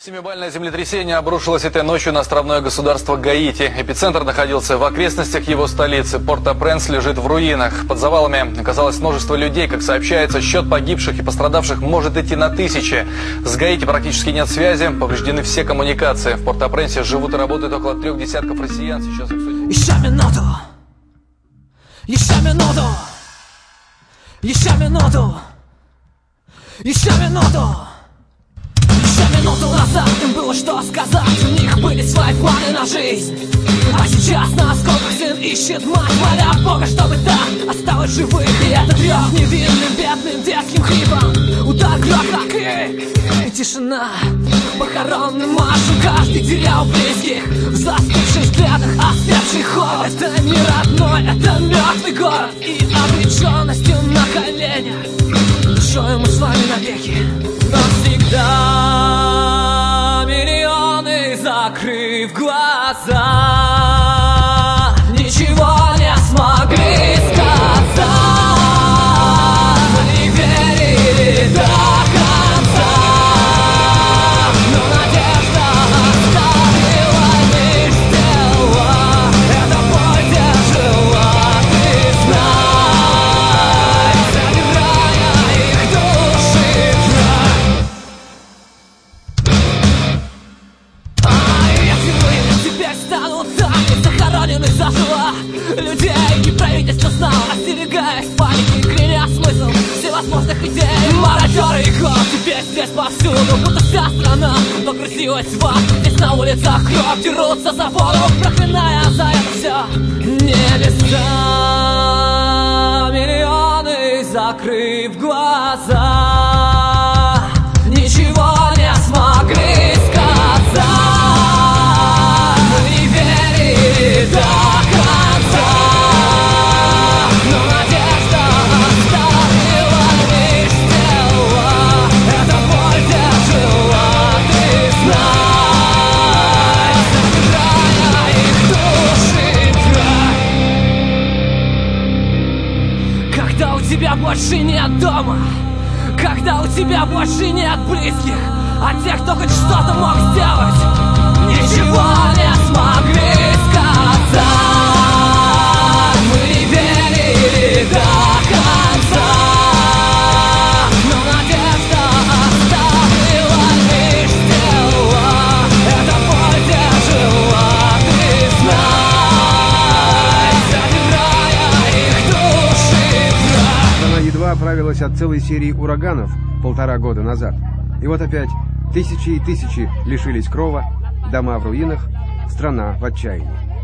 Семибальное землетрясение обрушилось этой ночью на островное государство Гаити. Эпицентр находился в окрестностях его столицы. Порт-о-Пренс лежит в руинах. Под завалами оказалось множество людей. Как сообщается, счет погибших и пострадавших может идти на тысячи. С Гаити практически нет связи, повреждены все коммуникации. В Порт-о-Пренсе живут и работают около 3 десятков россиян. Сейчас их судят. Еще минуту! Еще минуту! Еще минуту! Еще минуту! Еще минуту назад им было что сказать. У них были свои планы на жизнь. А сейчас на осколках сын ищет мать, моля Бога, чтобы та осталась живых. И этот рев невинным, бедным детским хрипом. Удар, грохот и тишина. Похоронным маршем каждый терял близких. В застывших взглядах остревший холод. Это не родной, это мертвый город. И обреченностью на коленях. Душою мы с вами навеки. Навсегда миллионы, закрыв глаза, ничего не смогли сказать. Мы верили до конца, но надежда оставила лишь тело. Эта боль тяжела, ты знай, забирая их души край. Теперь станут так, захоронены заживо. Людей и правительство знало, остерегаясь паники, кривя смысл всевозможных идей. Мародеры и год, теперь здесь повсюду, будто вся страна погрузилась в ад. Здесь на улицах кровь, дерутся за воду, проклиная за это все небеса. Миллионы, закрыв глаза, ничего не смогли сказать. До конца, но надежда оставила лишь тело. Эта боль тяжела, ты знай, забирая их души край. Когда у тебя больше нет дома, когда у тебя больше нет близких, а тех, кто хоть что-то мог сделать, ничего не смогли сказать. Мы верили до конца, но надежда оставила лишь тело. Эта боль тяжела, ты знай, забирая их души край. Она едва оправилась от целой серии ураганов 1,5 года назад. И вот опять тысячи и тысячи лишились крова, дома в руинах, страна в отчаянии.